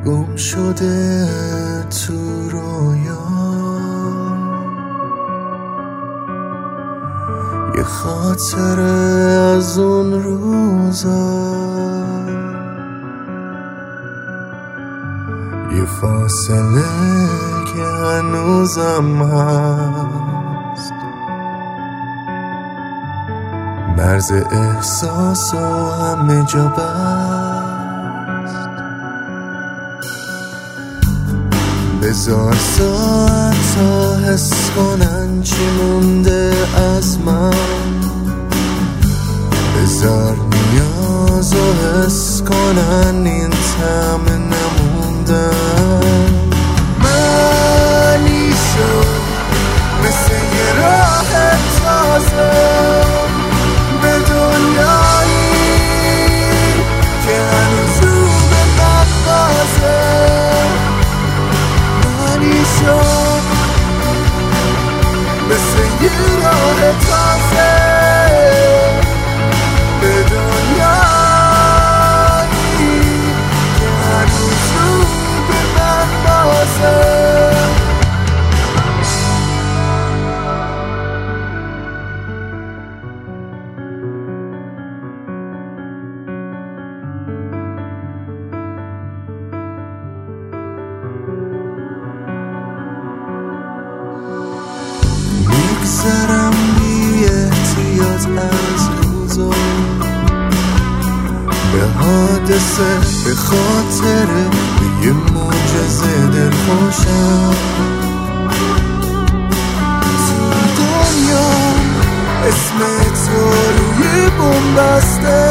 گم شده تو رویا، یه خاطره از اون روزا، یه فاصله که هنوزم هست، مرز احساس و همه جا بست. بذار ساعت تا حس کنن چی مونده از من، بذار نیاز و حس کنن این طعم نموندن. منی شد مثل یه راه تازه به دنیایی که هنوز رو به من بازه. منی شد مثل یه راه تازه به دنیایی که هنوز رو به من بازه. میگذرم بی احتیاط از روزا، به حادثه، به خاطره، به یه معجزه دلخوشم. تو دنیا اسم تو روی بوم بسته،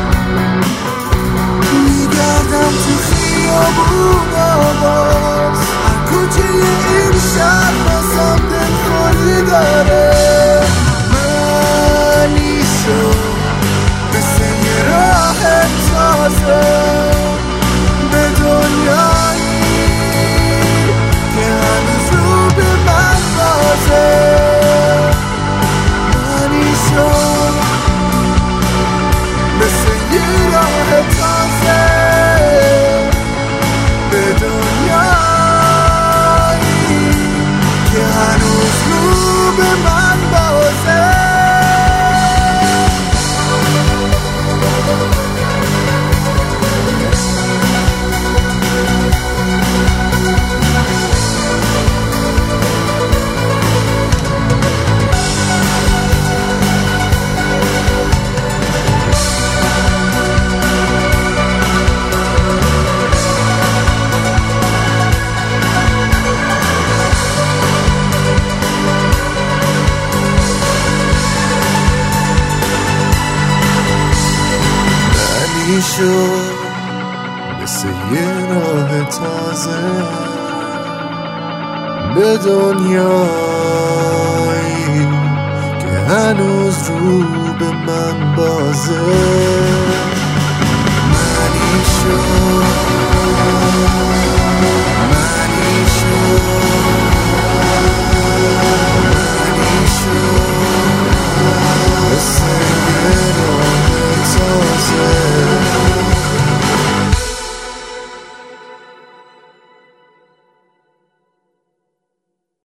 میگردم تو خیابون آواز، هر کوچه این شهر بازم دلخوری داره. منی شد مثل یه راه تازه به دنیایی که هنوز رو به من بازه. منی شد مثل یه راه تازه به دنیایی که هنوز رو به من بازه. شد مثل یه راه تازه به دنیایی که هنوز رو به من بازه.